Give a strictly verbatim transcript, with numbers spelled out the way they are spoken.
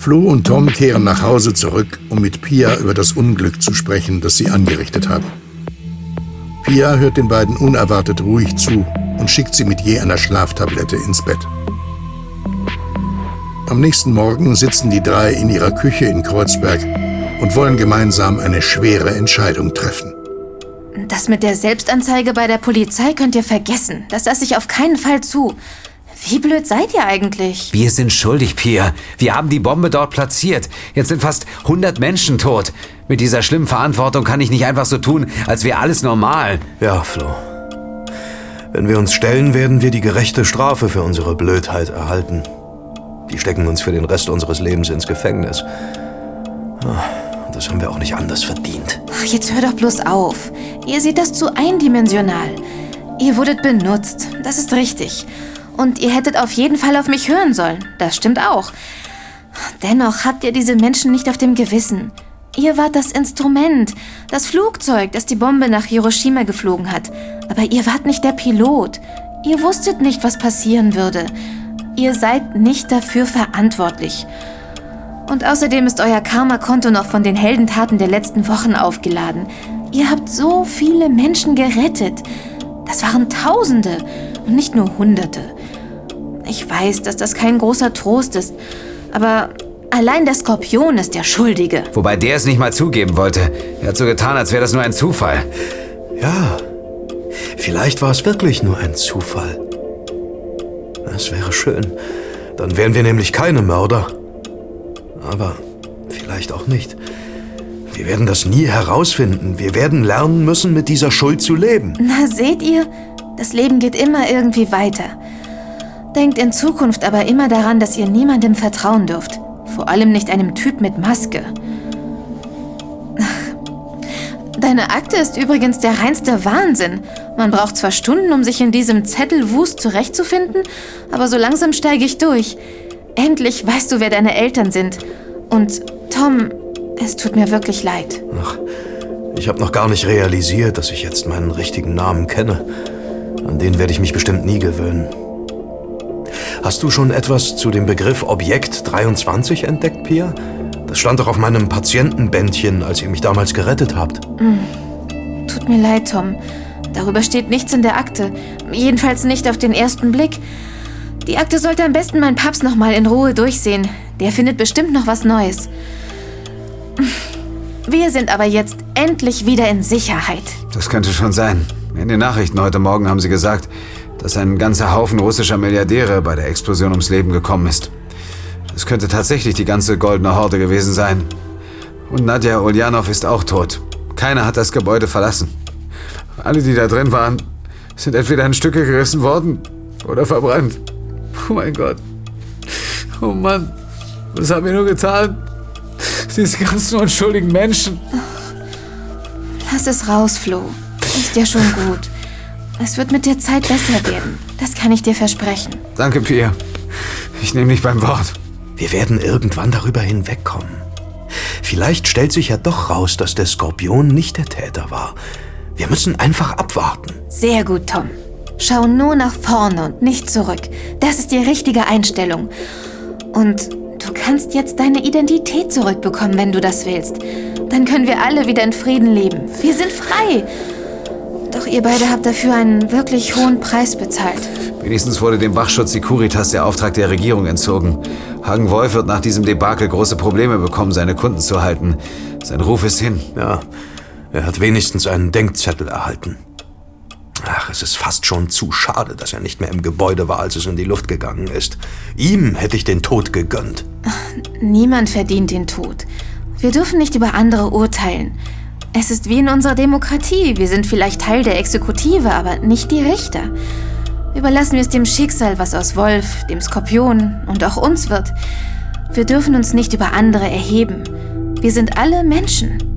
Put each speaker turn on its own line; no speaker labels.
Flo und Tom kehren nach Hause zurück, um mit Pia über das Unglück zu sprechen, das sie angerichtet haben. Pia hört den beiden unerwartet ruhig zu und schickt sie mit je einer Schlaftablette ins Bett. Am nächsten Morgen sitzen die drei in ihrer Küche in Kreuzberg und wollen gemeinsam eine schwere Entscheidung treffen.
Das mit der Selbstanzeige bei der Polizei könnt ihr vergessen. Das lasse ich auf keinen Fall zu. Wie blöd seid ihr eigentlich?
Wir sind schuldig, Pia. Wir haben die Bombe dort platziert. Jetzt sind fast hundert Menschen tot. Mit dieser schlimmen Verantwortung kann ich nicht einfach so tun, als wäre alles normal.
Ja, Flo. Wenn wir uns stellen, werden wir die gerechte Strafe für unsere Blödheit erhalten. Die stecken uns für den Rest unseres Lebens ins Gefängnis. Das haben wir auch nicht anders verdient.
Ach, jetzt hör doch bloß auf. Ihr seht das zu eindimensional. Ihr wurdet benutzt. Das ist richtig. Und ihr hättet auf jeden Fall auf mich hören sollen. Das stimmt auch. Dennoch habt ihr diese Menschen nicht auf dem Gewissen. Ihr wart das Instrument, das Flugzeug, das die Bombe nach Hiroshima geflogen hat. Aber ihr wart nicht der Pilot. Ihr wusstet nicht, was passieren würde. Ihr seid nicht dafür verantwortlich. Und außerdem ist euer Karma-Konto noch von den Heldentaten der letzten Wochen aufgeladen. Ihr habt so viele Menschen gerettet. Das waren Tausende und nicht nur Hunderte. Ich weiß, dass das kein großer Trost ist, aber allein der Skorpion ist der Schuldige.
Wobei der es nicht mal zugeben wollte. Er hat so getan, als wäre das nur ein Zufall.
Ja, vielleicht war es wirklich nur ein Zufall. Das wäre schön. Dann wären wir nämlich keine Mörder. Aber vielleicht auch nicht. Wir werden das nie herausfinden. Wir werden lernen müssen, mit dieser Schuld zu leben.
Na, seht ihr? Das Leben geht immer irgendwie weiter. Denkt in Zukunft aber immer daran, dass ihr niemandem vertrauen dürft. Vor allem nicht einem Typ mit Maske. Deine Akte ist übrigens der reinste Wahnsinn. Man braucht zwar Stunden, um sich in diesem Zettelwust zurechtzufinden, aber so langsam steige ich durch. Endlich weißt du, wer deine Eltern sind. Und Tom, es tut mir wirklich leid.
Ach, ich habe noch gar nicht realisiert, dass ich jetzt meinen richtigen Namen kenne. An den werde ich mich bestimmt nie gewöhnen. Hast du schon etwas zu dem Begriff Objekt dreiundzwanzig entdeckt, Pia? Das stand doch auf meinem Patientenbändchen, als ihr mich damals gerettet habt.
Mm. Tut mir leid, Tom. Darüber steht nichts in der Akte. Jedenfalls nicht auf den ersten Blick. Die Akte sollte am besten mein Papst noch mal in Ruhe durchsehen. Der findet bestimmt noch was Neues. Wir sind aber jetzt endlich wieder in Sicherheit.
Das könnte schon sein. In den Nachrichten heute Morgen haben sie gesagt, dass ein ganzer Haufen russischer Milliardäre bei der Explosion ums Leben gekommen ist. Es könnte tatsächlich die ganze goldene Horde gewesen sein. Und Nadja Uljanov ist auch tot. Keiner hat das Gebäude verlassen. Alle, die da drin waren, sind entweder in Stücke gerissen worden oder verbrannt. Oh mein Gott. Oh Mann. Was haben wir nur getan? Diese ganzen unschuldigen Menschen.
Lass es raus, Flo. Ist ja schon gut. Es wird mit der Zeit besser werden. Das kann ich dir versprechen.
Danke, Pia. Ich nehme dich beim Wort.
Wir werden irgendwann darüber hinwegkommen. Vielleicht stellt sich ja doch raus, dass der Skorpion nicht der Täter war. Wir müssen einfach abwarten.
Sehr gut, Tom. Schau nur nach vorne und nicht zurück. Das ist die richtige Einstellung. Und du kannst jetzt deine Identität zurückbekommen, wenn du das willst. Dann können wir alle wieder in Frieden leben. Wir sind frei. Doch ihr beide habt dafür einen wirklich hohen Preis bezahlt.
Wenigstens wurde dem Wachschutz Securitas der Auftrag der Regierung entzogen. Hagen Wolf wird nach diesem Debakel große Probleme bekommen, seine Kunden zu halten. Sein Ruf ist hin.
Ja, er hat wenigstens einen Denkzettel erhalten. Ach, es ist fast schon zu schade, dass er nicht mehr im Gebäude war, als es in die Luft gegangen ist. Ihm hätte ich den Tod gegönnt.
Niemand verdient den Tod. Wir dürfen nicht über andere urteilen. Es ist wie in unserer Demokratie. Wir sind vielleicht Teil der Exekutive, aber nicht die Richter. Überlassen wir es dem Schicksal, was aus Wolf, dem Skorpion und auch uns wird. Wir dürfen uns nicht über andere erheben. Wir sind alle Menschen.